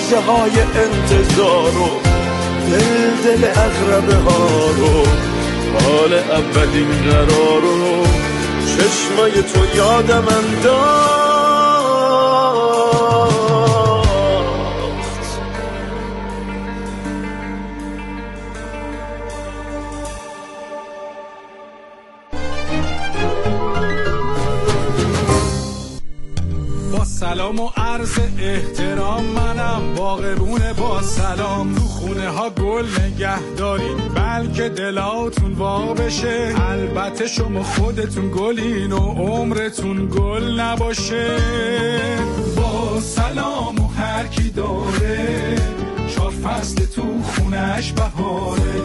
لحظه های انتظار و دل اغربه ها رو، حال اولین قرار رو چشمای تو یادم انداخت. سلام و عرض احترام، منم باغبونه با سلام. تو خونه ها گل نگه دارین بلکه دلاتون وا بشه، البته شما خودتون گلین و عمرتون گل نباشه. با سلام و هر کی داره 4 فصل تو خونش بهاره.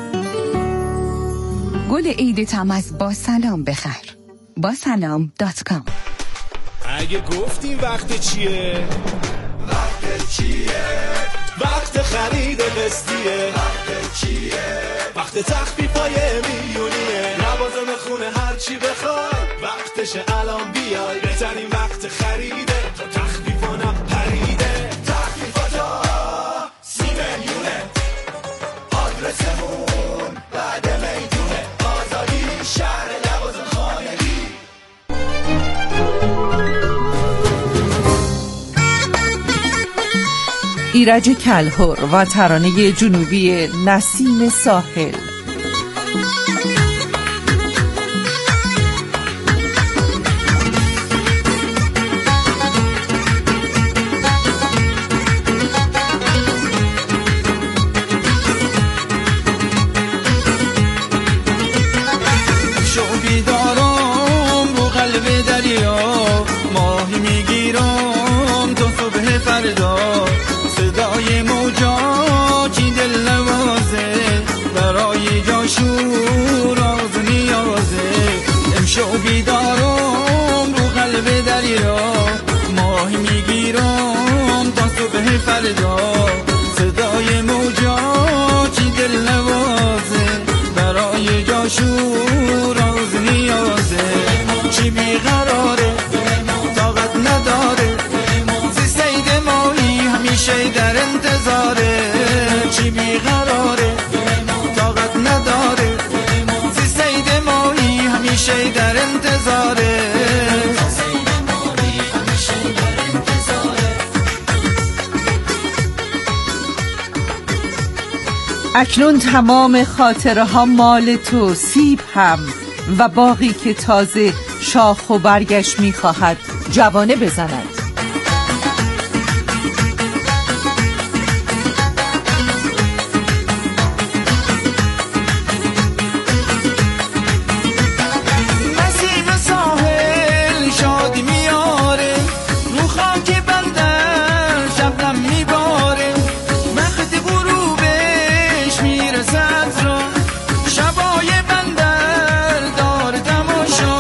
گل عیدتم از با سلام بخر. با سلام.com. اگه گفتیم وقت چیه؟ وقت چیه؟ وقت خرید قسطیه. وقت چیه؟ وقت تخفیفای میلیونیه. لوازم خونه هر چی بخوای وقتشه الان بیای. بهترین وقت خریده تا تخفیفا نپریده. تخفیفاتا 30 میلیونه. آدرسمون بعد میدونه. آزادی شهر لوازم خانگی. ایرج کلهر و ترانه جنوبی نسیم ساحل. شو بیدارم رو قلب دریا، ماهی میگیرم تا صبح فردا. صدای موجاتی دل نوازه، برای جاشو راز نیازه. امشو بیدارم رو قلب دریا، ماهی میگیرم تا صبح فردا. صدای موجاتی دل نوازه، برای جاشو راز نیازه. چی بیقراره طاقت نداره، زیستید ماهی همیشه در انتظاره. چی بیقراره طاقت نداره، زیستید ماهی همیشه در انتظاره. اکنون تمام خاطره ها مال تو، سیب هم و باغی که تازه شاخ و برگش میخواهد جوانه بزند. نسیم ساحل شادی میاره، رو خاک بندر شبنم میباره. وقت غروبش میرسد را، شبای بندر دار تماشا.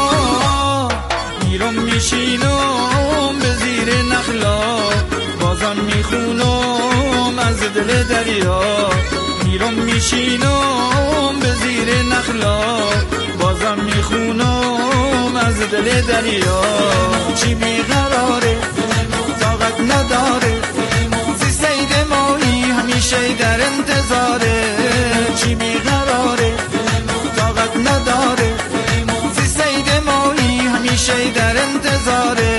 میرم میشینم به زیر نخلا، بازم میخونم از دل دریا. میرم میشینم به زیر نخلا، بازم میخونم از دل دریا. چی بیقراره طاقت نداره، زیستید ماهی همیشه در انتظاره. چی بیقراره طاقت نداره، زیستید ماهی همیشه در انتظاره.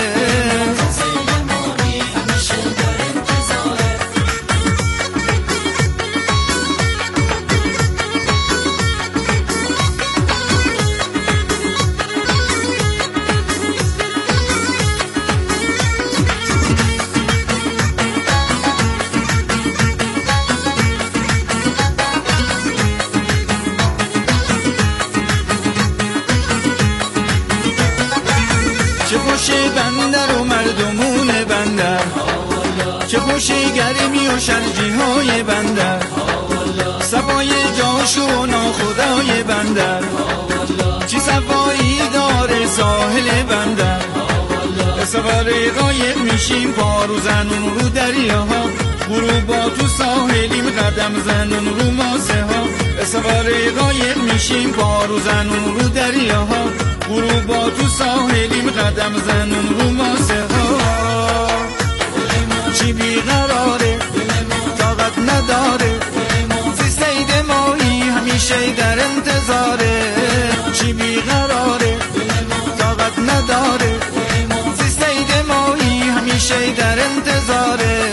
چه خوشی بندر و مردمون بندر، چه خوشی گرمی و شرجی های بندر. صفای جاش و ناخدای بندر، چی صفایی داره ساحل بندر. سواره قایق میشیم پارو زنون رو دریاها، غروبا تو ساحلیم قدم زنون رو ماسه ها. سواره قایق میشیم پارو زنون رو دریاها، غروبا تو ساحلیم قدم زنون رو ماسه ها. چی چی بیقراره طاقت نداره زیستید مایی همیشه در انتظاره چی بیقراره طاقت نداره زیستید مایی همیشه در انتظاره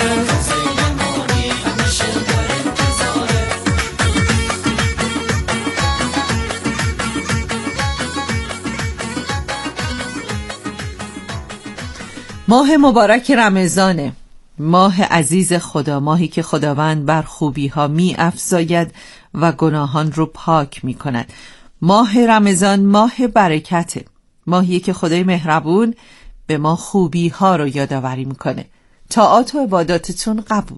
ماه مبارک رمضانه، ماه عزیز خدا، ماهی که خداوند بر خوبی ها می افزاید و گناهان رو پاک می کند. ماه رمضان ماه برکته، ماهی که خدای مهربون به ما خوبی ها رو یادآوری میکنه. طاعات و عباداتتون قبول.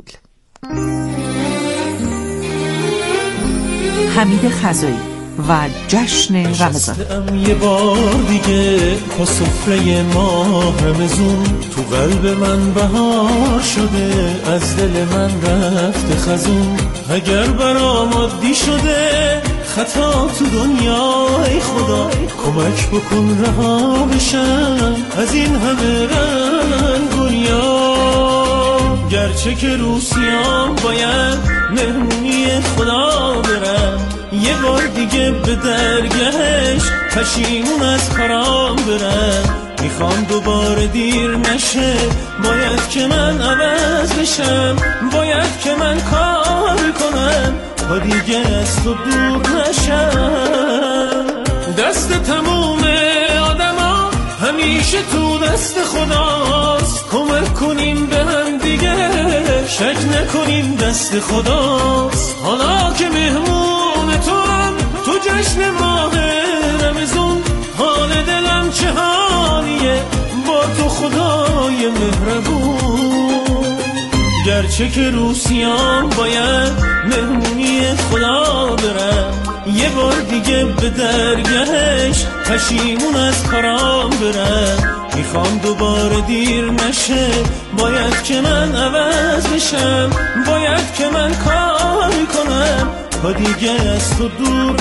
حمید خزایی و جشن رمضان. یه بار دیگه با سفره ماه رمضون تو قلب من بهار شده، از دل من رفته خزون. اگر برام عادی شده خطا تو دنیا، ای خدا کمک بکن رها بشم از این همه رنگونیا. گرچه که روسیام باید مهمونی خدا برم، یه بار دیگه به درگهش پشیمون از کارام برم. میخوام دوباره دیر نشه، باید که من عوض بشم، باید که من کار کنم تا دیگه از تو دور نشم. دست تموم آدما همیشه تو دست خداست، کمک کنیم به هم دیگه، شک نکنیم دست خداست. حالا که مهمون تو هم تو جشن ماه رمضان، حال دلم چه حالیه با تو خدای مهربون. گرچه که روسیام باید مهمونی خدا برم، یه بار دیگه به درگهش پشیمون از کارام برم. میخوام دوباره دیر نشه، باید که من عوض بشم، باید که من کار کنم تا دیگه از تو دور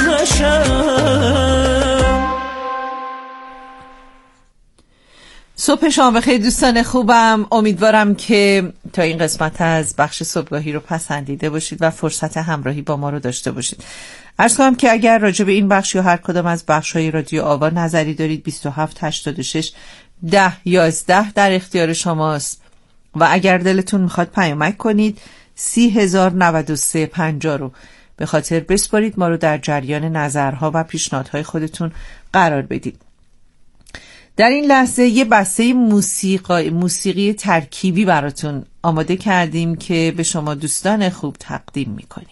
نشم. صبح شما بخیر دوستان خوبم، امیدوارم که تا این قسمت از بخش صبحگاهی رو پسندیده باشید و فرصت همراهی با ما رو داشته باشید. عرض کنم که اگر راجع به این بخش یا هر کدام از بخش‌های رادیو آوا نظری دارید 2786 1011 در اختیار شماست و اگر دلتون میخواد پیامک کنید 3009350 رو به خاطر بسپارید، ما رو در جریان نظرها و پیشنهادهای خودتون قرار بدید. در این لحظه یه بسته موسیقی ترکیبی براتون آماده کردیم که به شما دوستان خوب تقدیم میکنیم.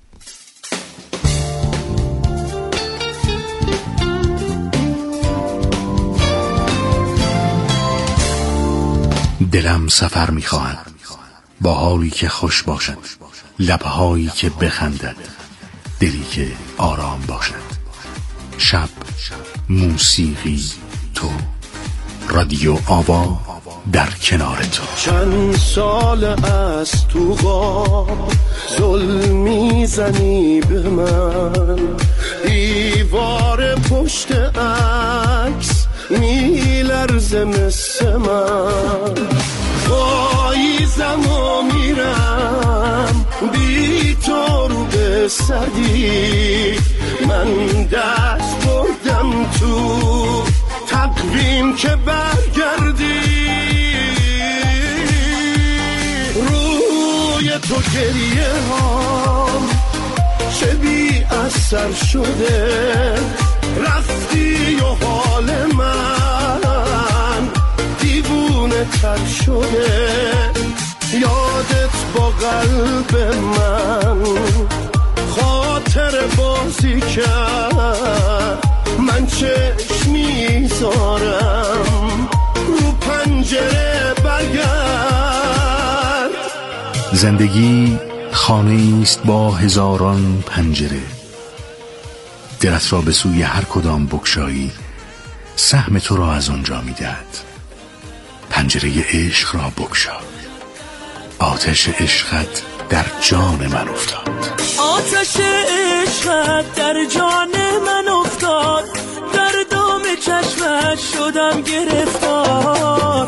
دلم سفر میخواهد با حالی که خوش باشد، لبهایی که بخندد، دلی که آرام باشد. شب، موسیقی، تو، رادیو آوا در کنار تو. چند سال از تو غاب ظلم میزنی به من، دیوار پشت عکس میلرزه مثل من. پاییزم و میرم بی تو رو به سدی، من دست بردم تو تقویم که برگردی. روی تو گریه هام چه بی اثر شده، رفتی و حال من دیوونه تر شده. یادت با قلب من خاطر بازی کرد، من چشم میذارم رو پنجره برگرد. زندگی خانه است با هزاران پنجره، دلت را به سوی هر کدام بگشایی سهم تو را از آنجا میدهد. پنجره عشق را بگشا، آتش عشقت در جان من افتاد. آتش عشقت در جان من افتاد، در دام چشمت شدم گرفتار.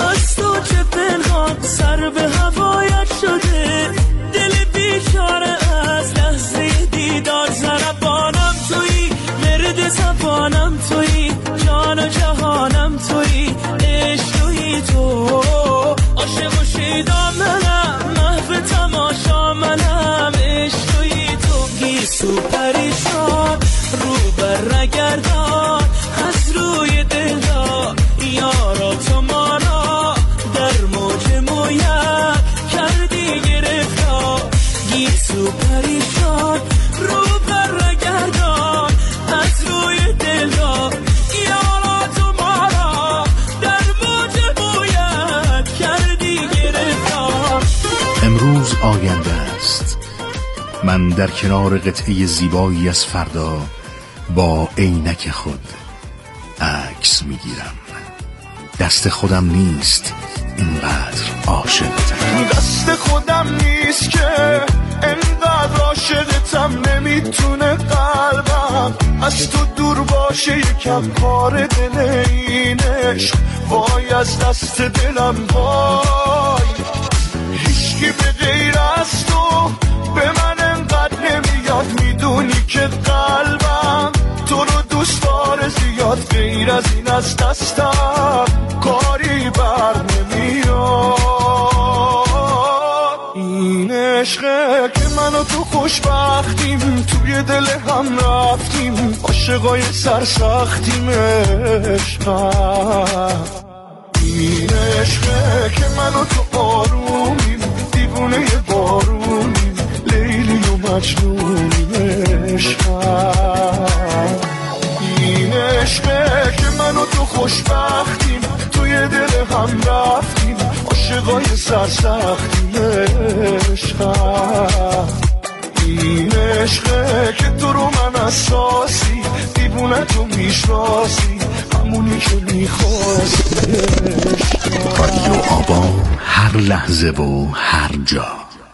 از تو چه پنهان سر به هوایت شده، دل بیچاره از لحظه دیدار ضربانم تویی، مرد زبانم تویی، جان و جهانم تویی، عشق تویی تو، عاشق و شیدا منم، محو تماشا منم، عشق تویی تو، گیسو پریشان رو بر نگردان از روی دلدار، یارا تو ما را در موج مویت کردی گرفتار، گیسو پریشان رو بر نگردان از روی دلدار، یارا تو ما را در موج مویت کردی گرفتار. امروز آینده است، من در کنار قطعه زیبایی از فردا با عینک خود عکس میگیرم. دست خودم نیست اینقدر عاشقتم، دست خودم نیست که اینقدر عاشقتم، نمیتونه قلبم از تو دور باشه، یکم کار دل اینش وای از دست دلم وای، هیچکی به غیر از تو به من انقدر نمیاد، میدونی که قلبم تو رو دوست داره زیاد، غیر از این از دستم کاری بر نمیاد، این عشقه که من و تو خوشبختیم، توی دل هم رفتیم، عاشقای سرسختیم، عشقم این عشقه که من و تو آرومیم، دیوونه بارونیم، لیلی و مجنونیم، عشقم این عشقه که من و تو خوشبختیم، توی دل هم رفتیم، عاشقای سرسختیم، عشقم این عشقه که تو رو من اساسی، دیوونه تو میشناسی، همونی که میخواستی، رادیو آبا، هر لحظه و هر جا.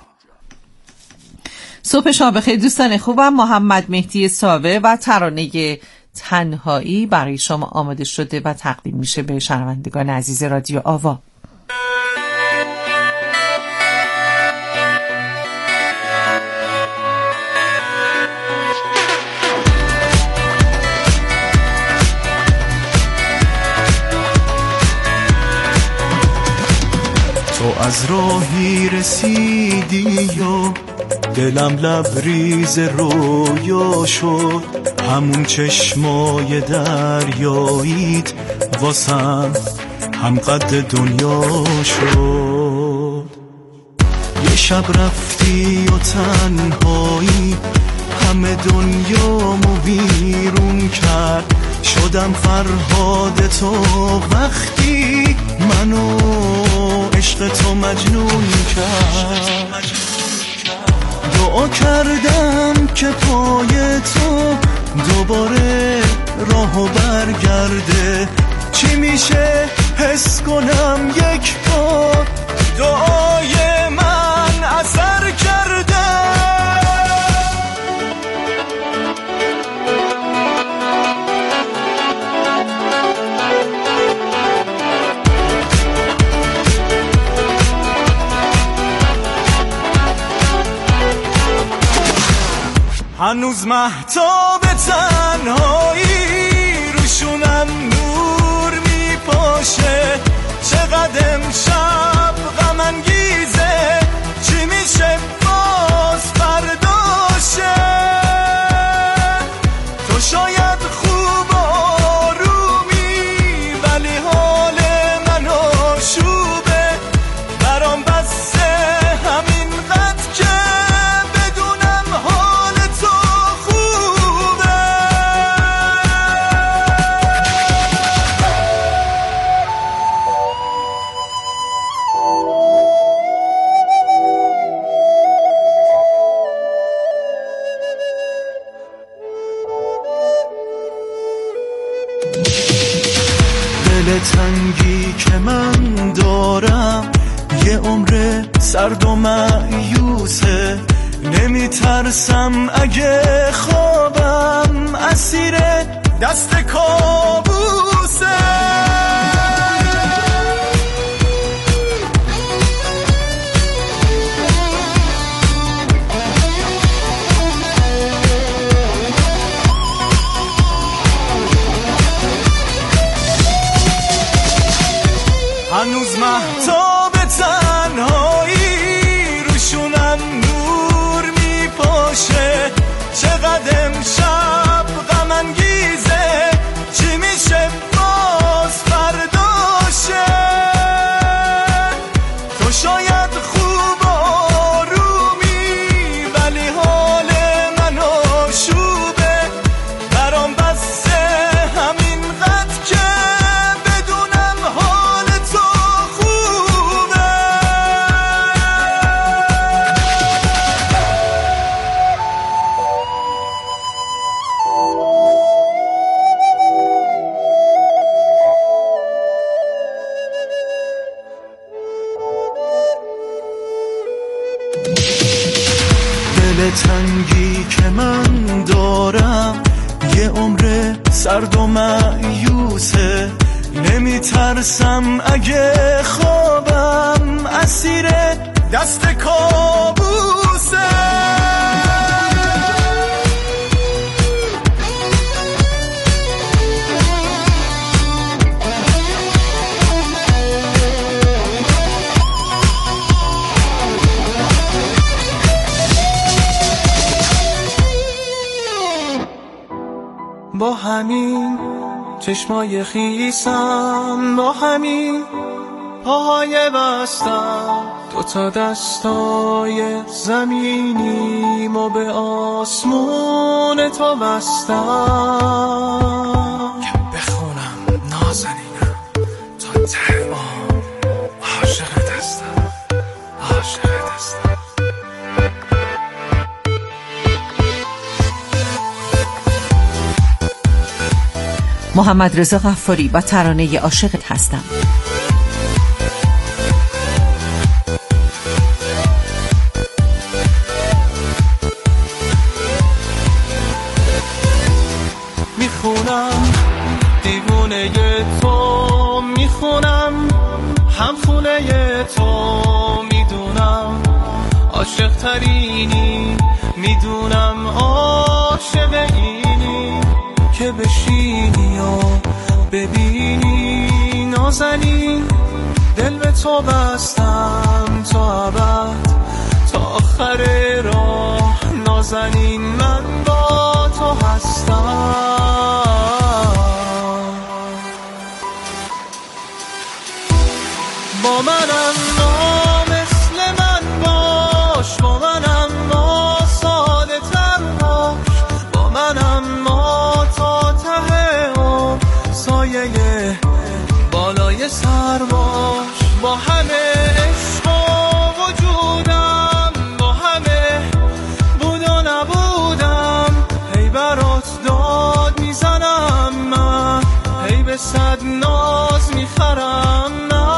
صبح شما بخیر دوستان خوبم. محمد مهدی ساوه و ترانه تنهایی برای شما آماده شده و تقدیم میشه به شنوندگان عزیز رادیو آوا. تو از راهی رسیدی و دلم لبریز رویا شد، همون چشمای دریاییت واسم هم قد دنیا شد، یه شب رفتی و تنهایی همه دنیامو بیرون کرد، شدم فرهاد تو وقتی منو عشق تو مجنون کرد، دعا کردم که پای تو دوباره راهو برگرده، چی میشه حس کنم یک بار دعای من اثر کرده، هنوز مهتاب تنهایی روشونم نور میپاشه، چقدر امشب غم انگیزه، چی میشه باز فرداشه، تو شاید خوب آرومی ولی حال من آشوبه، برام بسته همین قد که تنگی که من دارم یه عمر سرد و مایوسه، نمیترسم اگه خوابم اسیر دست کابوسه، دل تنگی که من دارم یه عمر سرد و مایوسه، نمیترسم اگه خوابم اسیر دست کابوسه. با همین چشمای خیسم، با همین پاهای بستم، دوتا دستای زمینیم و به آسمون تو بستم که بخونم نازنینم تا ته عاشقت هستم، عاشقت هستم. محمد رضا غفاری با ترانه عاشقت هستم. میخونم دیوونه تو، میخونم همخونه تو، میدونم عاشق ترینی، میدونم عاشق اینی که بشینی و ببینی نازنین، دل به تو بستم تا ابد، تا آخر راه نازنین من با تو هستم. با منم مثل من باش، با منم ساده تر باش، با منم تا ته و سایه بالای سر باش. با همه عشق و وجودم، با همه بود و نبودم، هی برات داد میزنم من، هی به صد ناز میخرم من.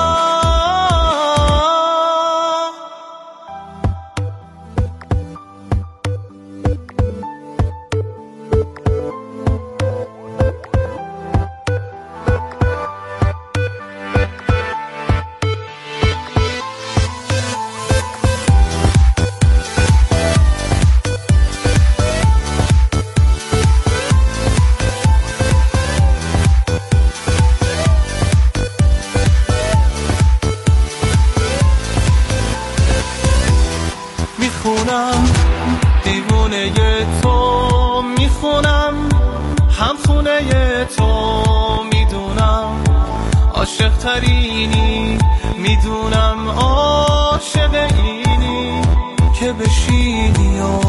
میخونم دیوونه تو، میخونم همخونه تو، میدونم عاشق ترینی، میدونم عاشق اینی که بشینی و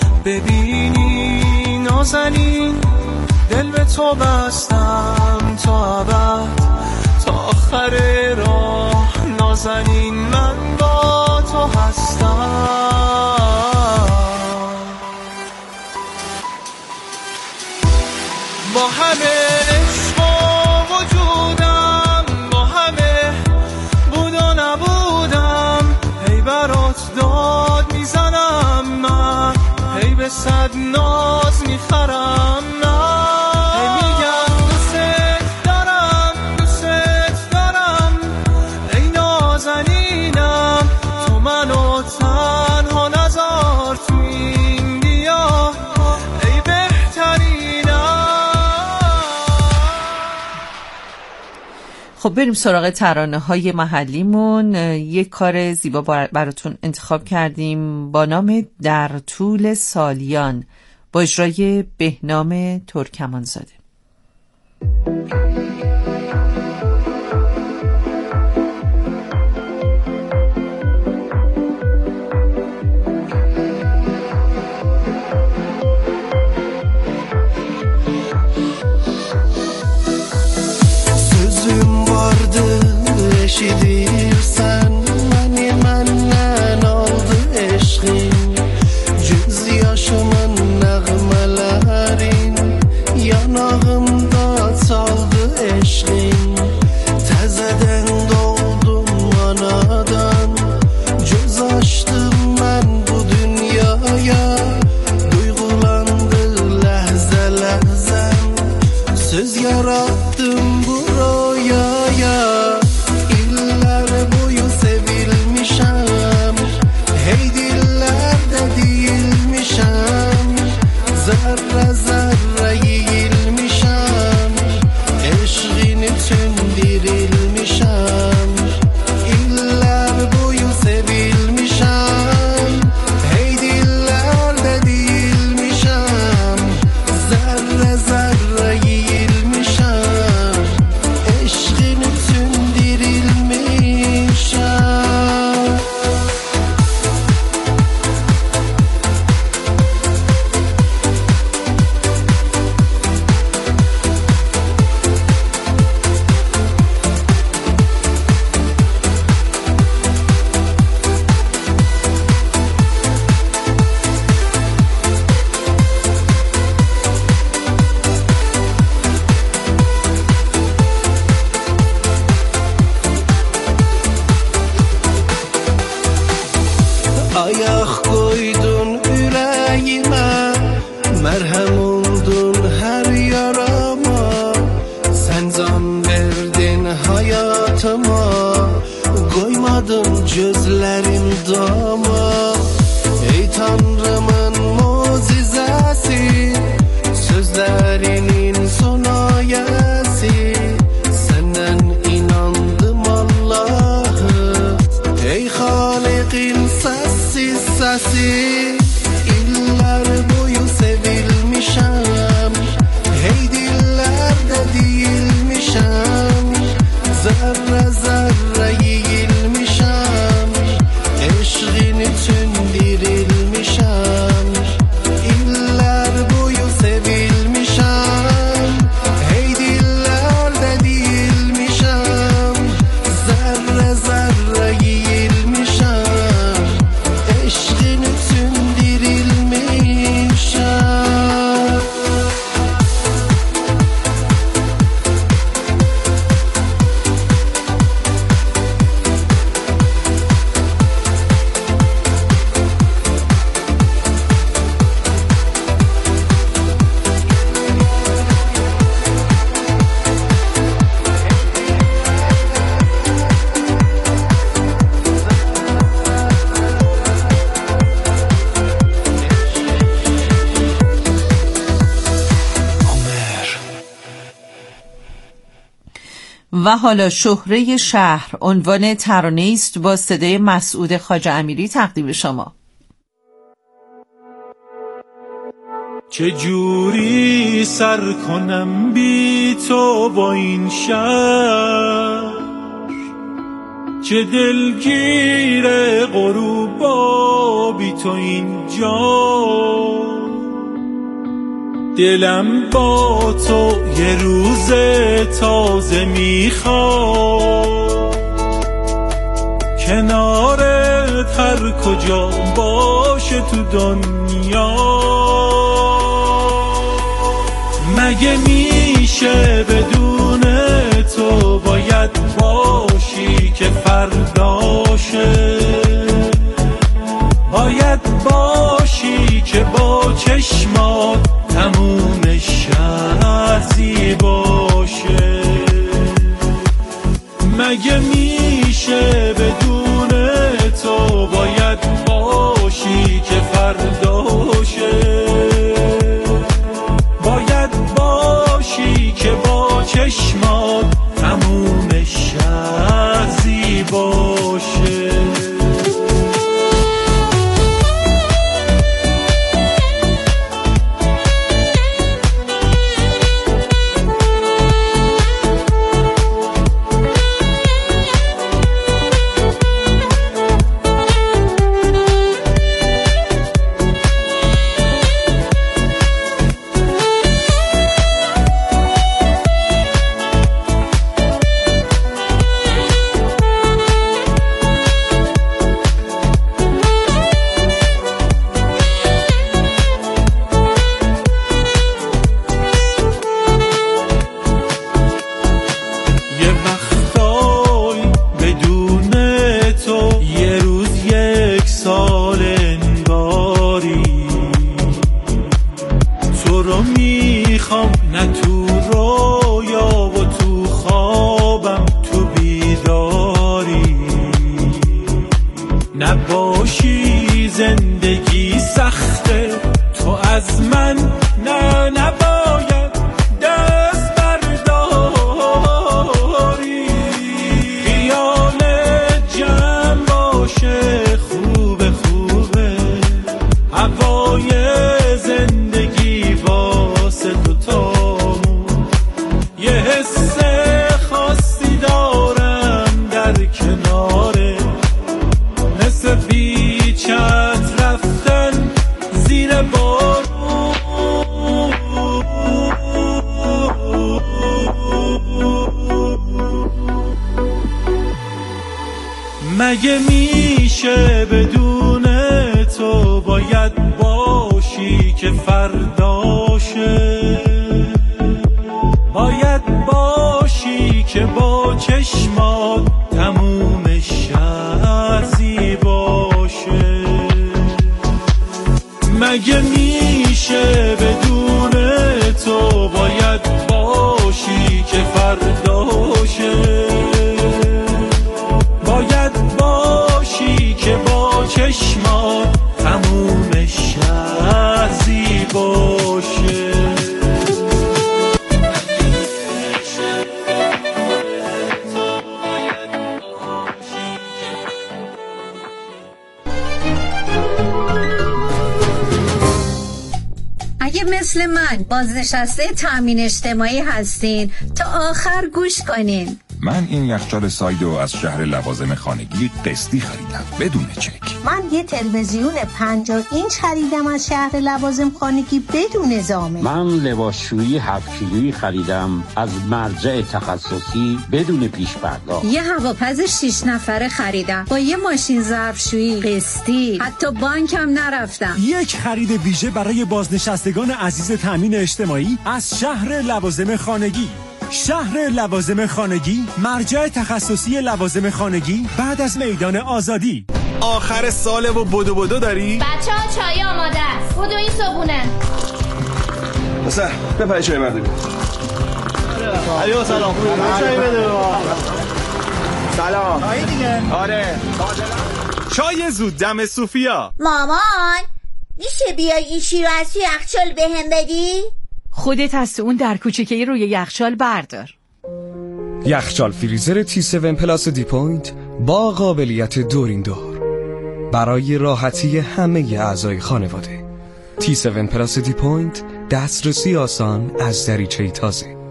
ببینی نازنین، دل به تو بستم تا ابد، تا آخر راه نازنین من با تو هستم. با همه عشق و وجودم، با همه بود و نبودم، هی برات داد میزنم من، هی به صد ناز میخرم من. هی میگم دوست دارم، دوست دارم، ای نازنینم، تو منو تنها نذار تو این دیا، ای بهترینم. خب بریم سراغ ترانه های محلیمون. یک کار زیبا براتون انتخاب کردیم با نام در طول سالیان با اجرای بهنام ترکمانزاده. Sözüm vardı eşidirsen, hani menden aldı eşkin, göz yaşımın nəğmələrin yanağımda çaldı yarattım buraya. İller boyu sevilmişem, hey dillerde değilmişem. Zerre zerre yiyilmişem, eşqini tündirilmişem. İller boyu sevilmişem, hey dillerde değilmişem. Zerre zerre yiyilmişem, eşqini tündirilmişem. Ayaq qoydun ürəyimə, mərhəm oldun hər yarama. Sən can verdin hayatıma, qoymadın gözlərim dama. Ey Tanrımın muzizəsi, sözlərinin son ayəsi. Səndən inandım Allah'ım, ey Xaliqin sessiz sesi. İller boyu sevilmişem, hey dillerde değilmişem. Zerre zerre yiyilmişem, eşqini tündirilmişem. İller boyu sevilmişem, hey dillerde değilmişem. Zerre zerre yiyilmişem, eşqini tündirilmişem. و حالا شهره شهر عنوان ترانه است با صدای مسعود خواجه امیری تقدیم شما. چه جوری سر کنم بی تو با این شهر، چه دلگیر غروبا بی تو اینجا. دلم با تو یه روز تازه میخواد، کنارت هر کجا باشه تو دنیا. مگه میشه بدون تو باید باشی که فرداشه، باید باشی که با چشمات تموم شهر زیباشه. مگه میشه بدون تو باید باشی که فرداشه، باید باشی که با چشمات تموم شهر زیباشه. باشی زندگی سخته، تو از من نباید دست برداری. خیال جمع باشه خوبه خوبه، هوای زندگی واسه دوتامون. یه حس خاصی دارم در کناره، مثل بیچت رفتن زیر بارون. مگه میشه بدون تو باید باشی که فرداشه، باید باشی که با چشمات تموم شهر زیباشه. مگه میشه بدون تو باید باشی که فرداشه، باید باشی که با چشمات تموم شهر زیباشه. اگه مثل من بازنشسته تامین اجتماعی هستین تا آخر گوش کنین. من این یخچال سایدو از شهر لوازم خانگی قسطی خریدم بدون چک. من یه تلویزیون 50 اینچ خریدم از شهر لوازم خانگی بدون زامن. من لباسشویی 7 کیلویی خریدم از مرجع تخصصی بدون پیش پرداخت. یه هواپز 6 نفره خریدم با یه ماشین ظرفشویی قسطی، حتی بانکم نرفتم. یک خرید ویژه برای بازنشستگان عزیز تامین اجتماعی از شهر لوازم خانگی. شهر لوازم خانگی، مرجع تخصصی لوازم خانگی بعد از میدان آزادی. آخر ساله و بدو داری؟ بچه ها چای آماده است. بدو این صبونه بسه بپری چای برداری. علیو سلام. چای بده. سلام. چای دیگه. آره. چای زود دم صوفیا. مامان میشه بیای این شیر رو از توی یخچال بهم بدی؟ خودت از اون در کوچیکه روی یخچال بردار. یخچال فریزر T7 پلاس دی پوینت با قابلیت دورین دور برای راحتی همه اعضای خانواده. T7 پلاس دی پوینت، دسترسی آسان از دریچه تازه.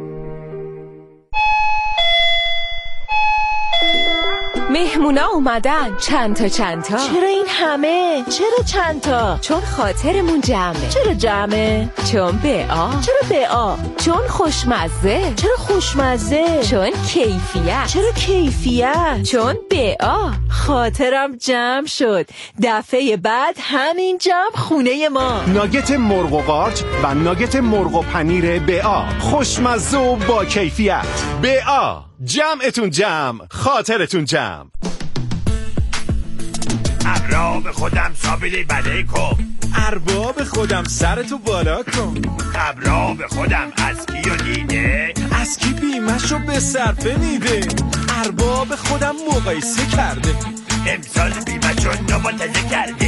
مهمونا اومدن. چند تا چرا این همه؟ چرا چند تا؟ چون خاطرمون جمعه. چرا جمعه؟ چون BA. چرا BA؟ چون خوشمزه. چرا خوشمزه؟ چون کیفیت. چرا کیفیت؟ چون BA. خاطرم جمع شد. دفعه بعد همین جمع خونه ما. ناگت مرغ و قارچ و ناگت مرغ و پنیر BA، خوشمزه و با کیفیت. BA، جمعتون جمع، خاطرتون جمع. ارباب خودم سابیلی بده کن، ارباب خودم سرتو بالا کن. ارباب خودم از کی و دیده، از کی بیمشو به صرفه میده. ارباب خودم مقایسه کرده، امسال بیمشو نماتزه کرده.